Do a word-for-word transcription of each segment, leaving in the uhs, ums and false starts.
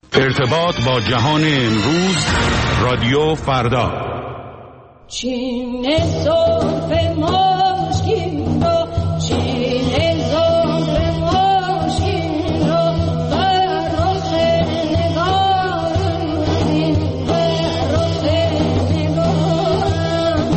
ارتباط با جهان امروز، رادیو فردا. چین زلف مشکین را، چین زلف مشکین را بر رخ نگارم بین، بر رخ نگارم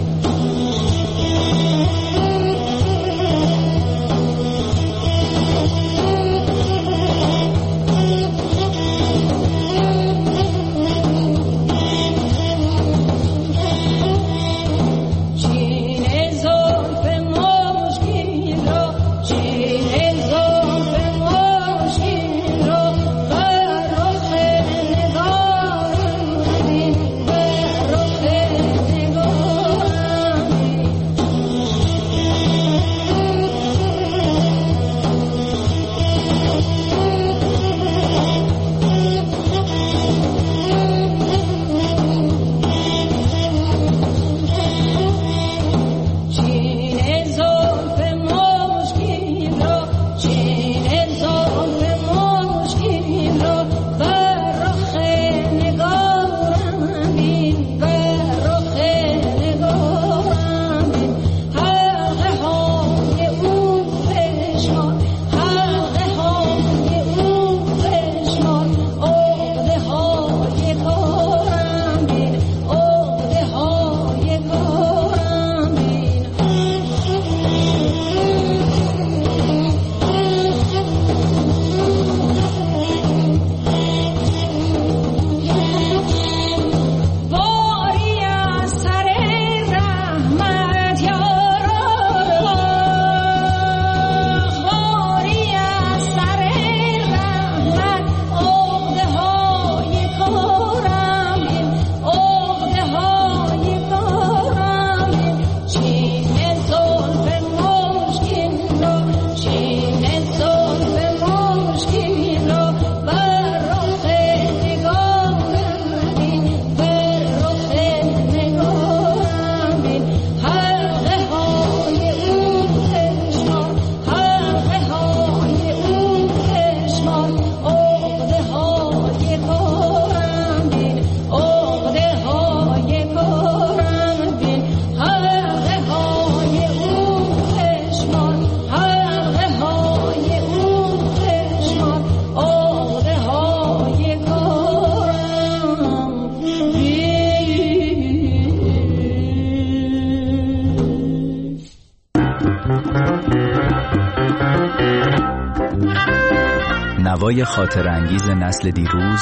نوای خاطر انگیز نسل دیروز،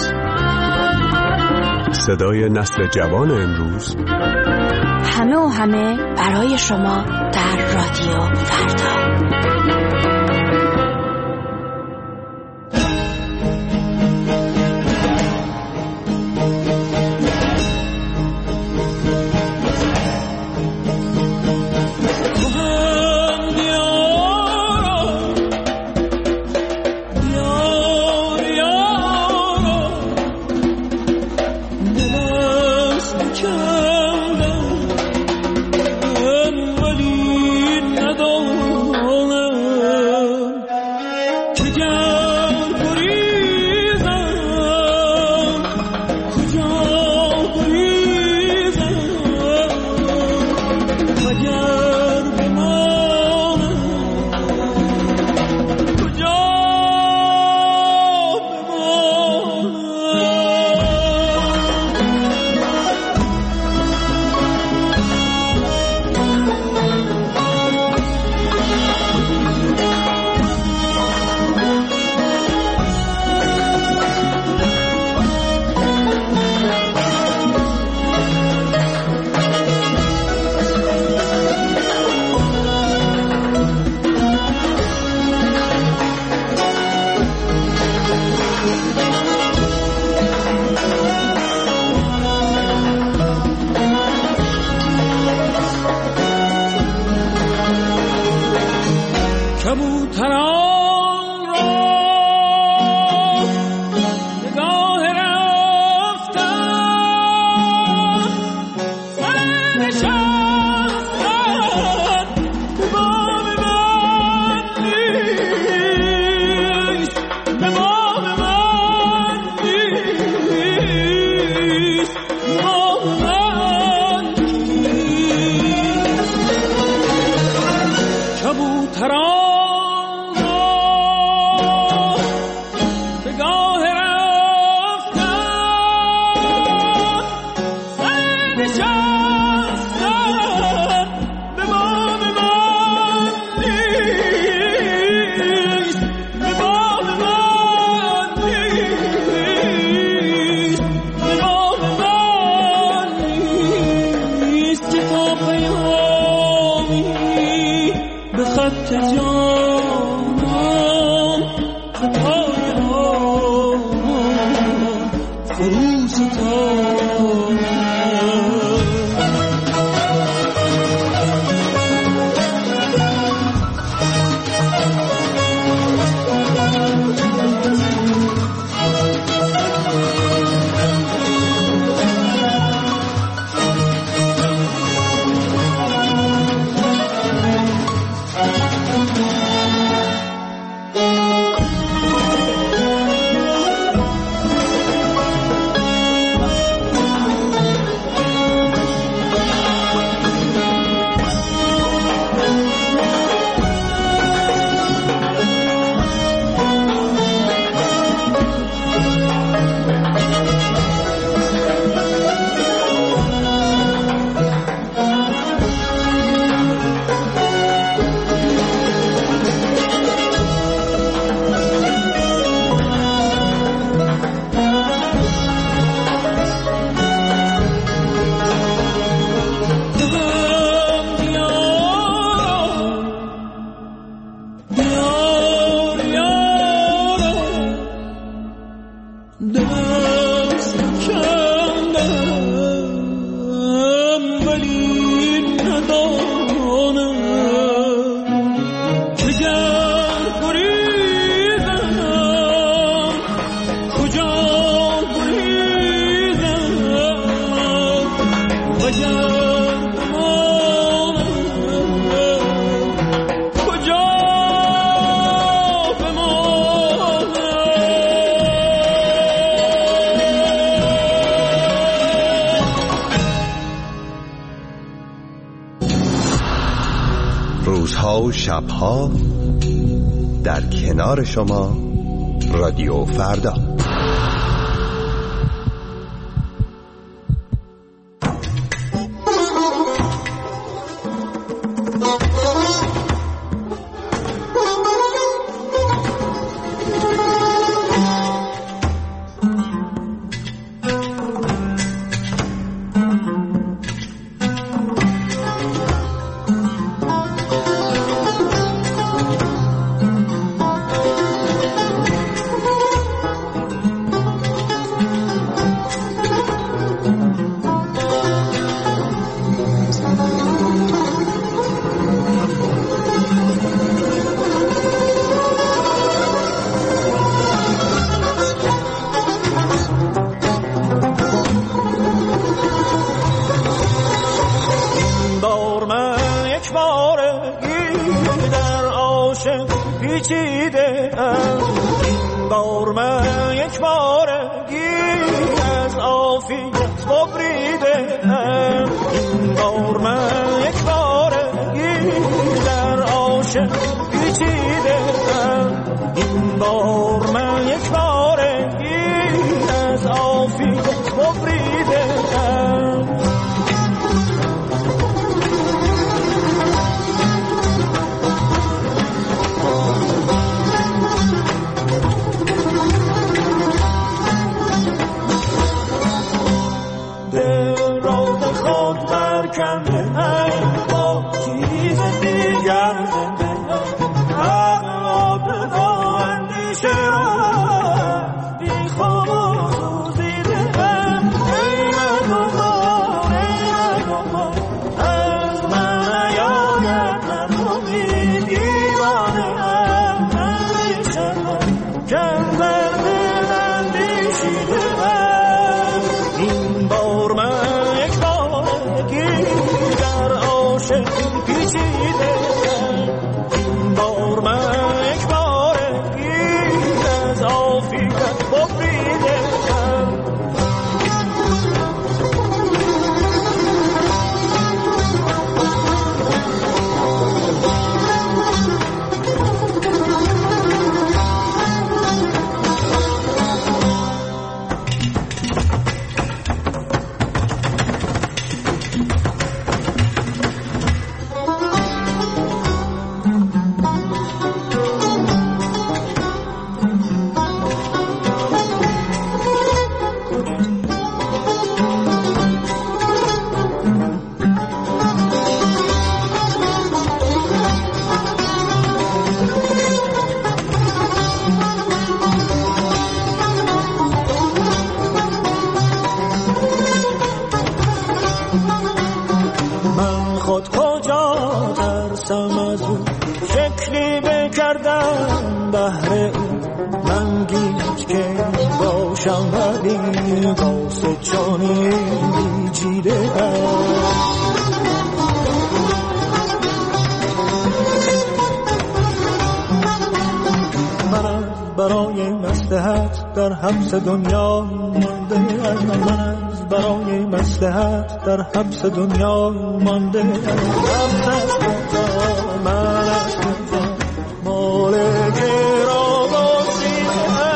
صدای نسل جوان امروز، همه و همه برای شما در رادیو فردا. ولی ندانم فرو ستانم. روزها و شبها در کنار شما رادیو فردا. بی خواب و سوزیده ام باشم ولی واسه جانی چیده من برای مصلحت در حبس دنیا مانده من از برای مصلحت در حبس دنیا مانده نفس کن من از کن مالک را بازیده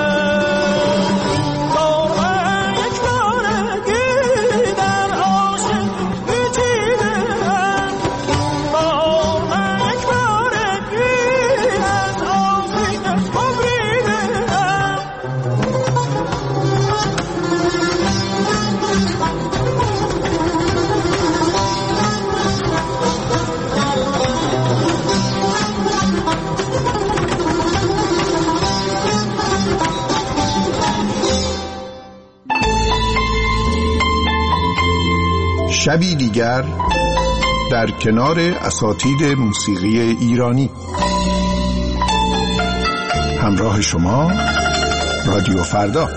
با یک بارگی در عاشق پیچیده با یک بارگی از عاشق ببریده شبی دیگر در کنار اساتید موسیقی ایرانی. همراه شما رادیو فردا.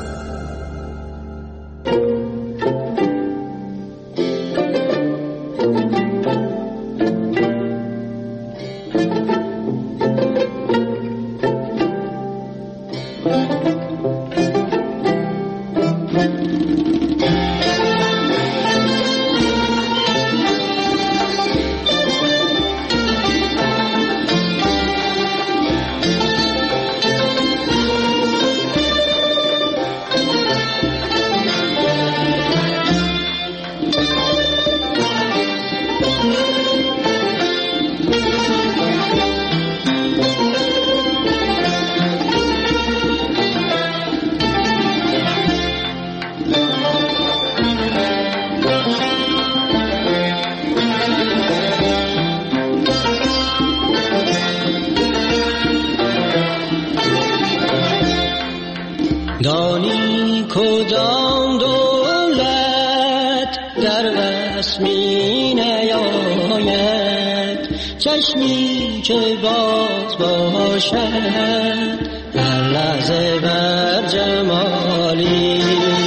دانی کدام دولت در وسمی نیاید، چشمی که باز باشد هر لحظه بر جمالی.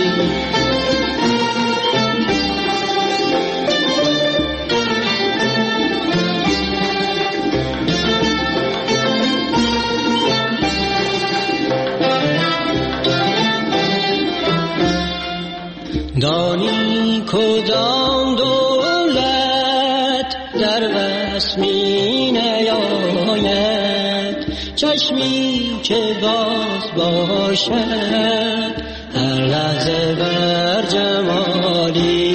دانی کدام دولت در وسمی نیاید، چشمی که باز باشد هر لحظه بر جمالی.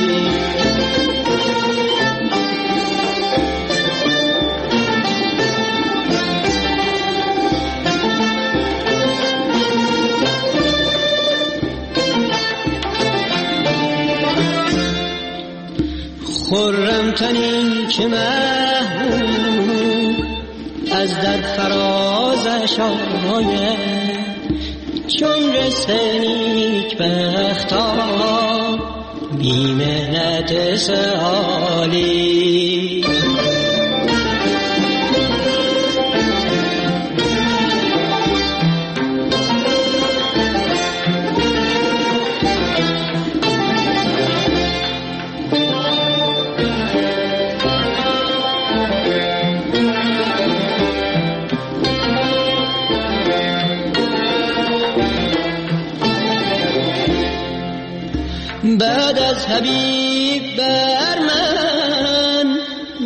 خرم تنی که محبوب از در فرازش آید، چون رسته نیک بختان بی محنت سالی. بعد از حبیب بر من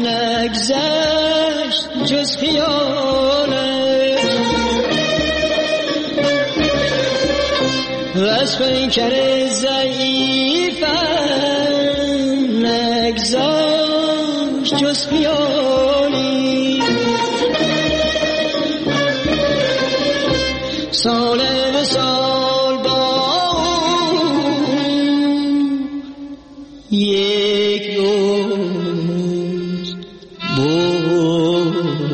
نگذشت جز خیالت، وصف این کر ضعیفم نگذشت جز خیالی. سال به سال با یک روز بود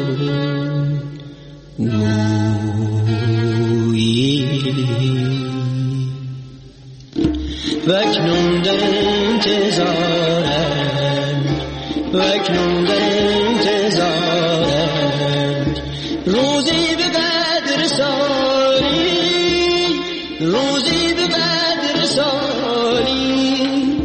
مویی، وکنون در انتظارم، وکنون در انتظارم روزی به قدر ساری روزی به بد رسانی.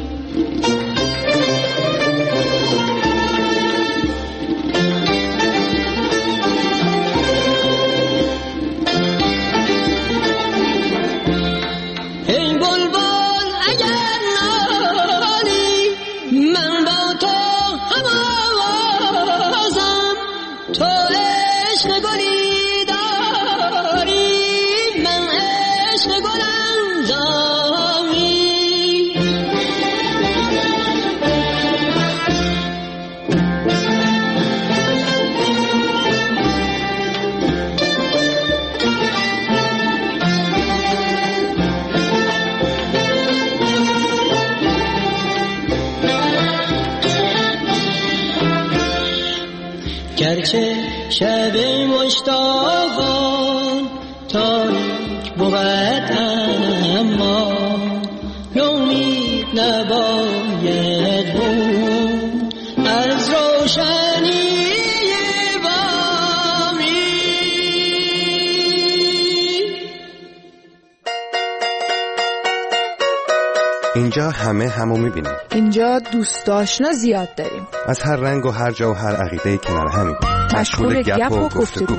ای بلبل اگر نالی من با تو هم آوازم، تو عشق گلی داری من عشق گل اندامی. گرچه شب مشتاقان تاریک بود اما نومید نباید بود از روشنی بامی. اینجا همه همو میبینیم. اینجا دوست آشنا زیاد داریم. از هر رنگ و هر جا و هر عقیده کنار همیم. مشغول گپ و گفتگو.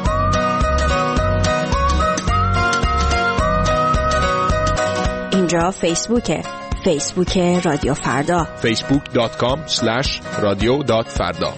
اینجا فیسبوکه. فیسبوک رادیو فردا. فیسبوک دات کام اسلش رادیو دات فردا.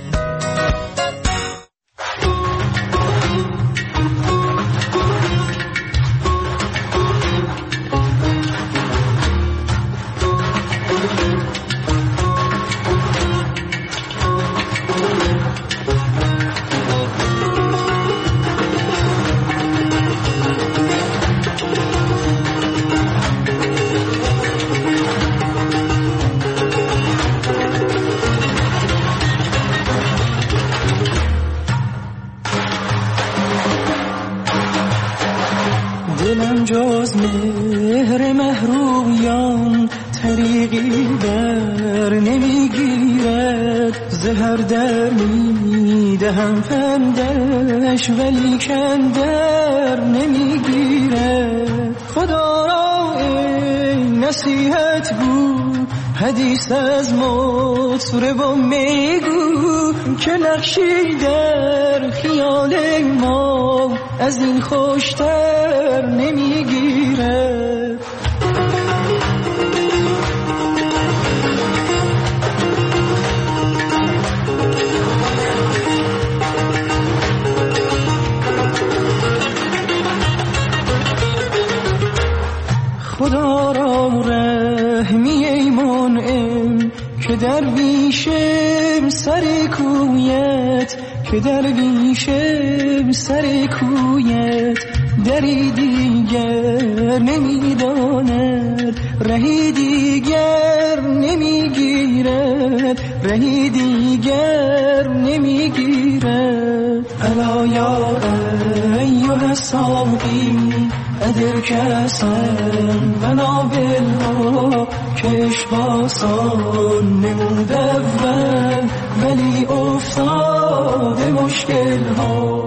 دلم جز مهر محرویان طریقی در نمیگیرد، زهر در میدهم پندش ولی کندر نمیگیرد. خدا را ای نصیحت گو حدیث از مطرب میگو که نقشی در خیال ما از این خوشتر نمیگیره. خدا را رحمی ای منعم که درویشم سر کویت، که درویشم سر کویت دری دیگر نمیداند، رهی دیگر نمیگیرد، رهی دیگر نمیگیرد. الا یا ایها ساقی ادر کسن بنا بالله کش باسان نمود اول ولی افتاد مشکل ها.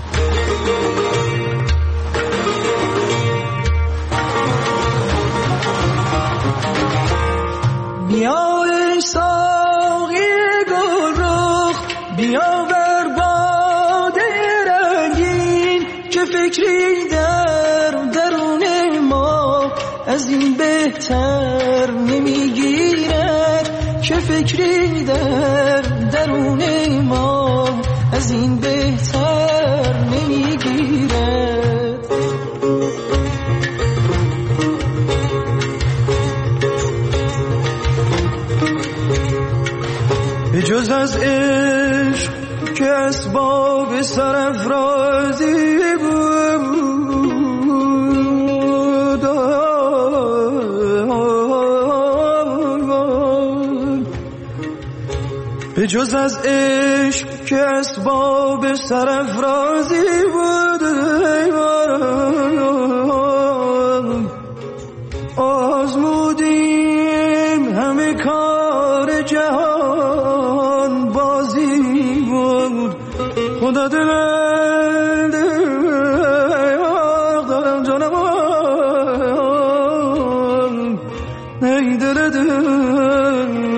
بیا ای ساقی گل رخ بیا بر باده رنگین که فکری در درون ما از این بهتر نمیگیرد، که فکری در درون ما از این بهتر نمیگیرد. به جز از عشق که اسباب سرافرازی بود، به جز از عشق که اسباب سرافرازی بود، آزمودیم همه کار جهان بازی بود. خدا دل دارم جانم دل دل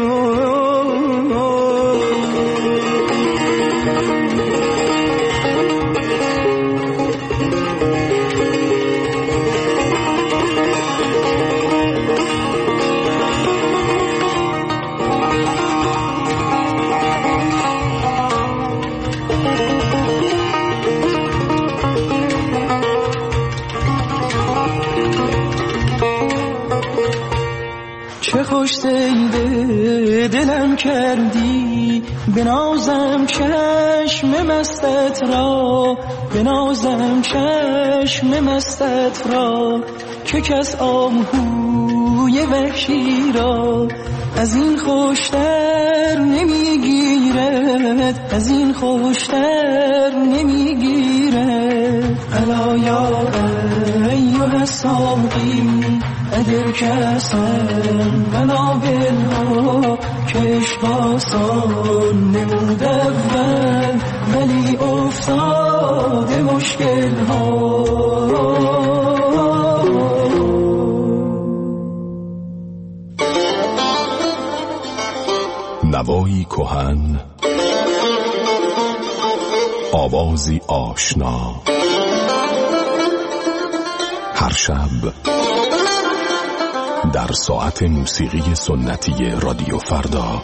چه خوش دل دلم کردی بنازم چشم مستت را بنازم چشم مستت را که کس آهوی وحشی را از این خوشتر نمیگیرد از این خوشتر نمیگیرد الا یا ایها الساقی ادر کسن منابلها که عشق آسان نمود اول ولی افتاده مشکل ها. نوایی کهن، آوازی آشنا، هر شب در ساعت موسیقی سنتی رادیو فردا.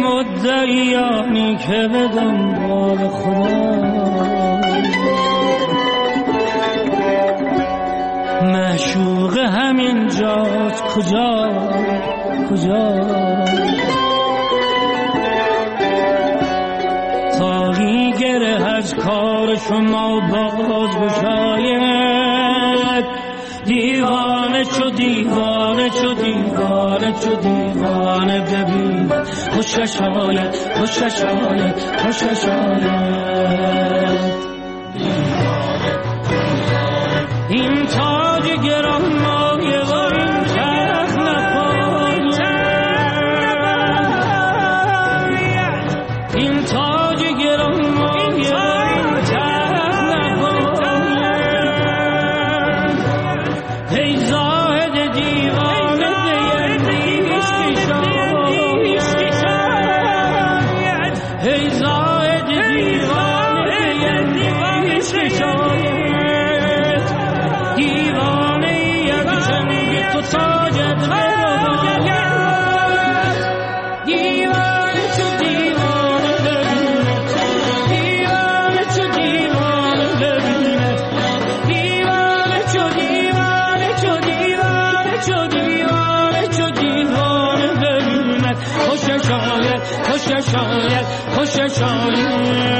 مدعیانی که به دنبال خدا کجا کجا تاهی گره از کار شما باز بشاید دیوانه چو دیوانه چو دیوانه چو دیوانه ببین خوشش آید خوشش آید خوشش آید این تاج گران مایه و این چرخ نپاید این تاج گران مایه و این چرخ نپاید ای زاهد دیوانه دیندیش کشاید ای زاهد دیوانه دیندیش کشاید دیوانه یک چنگ تو تاجت براید دیوانه چو دیوانه ببینه دیوانه چو دیوانه ببینه دیوانه چو دیوانه چو دیوانه چو دیوانه چو دیوانه ببینه خوشش آید خوشش آید خوشش آید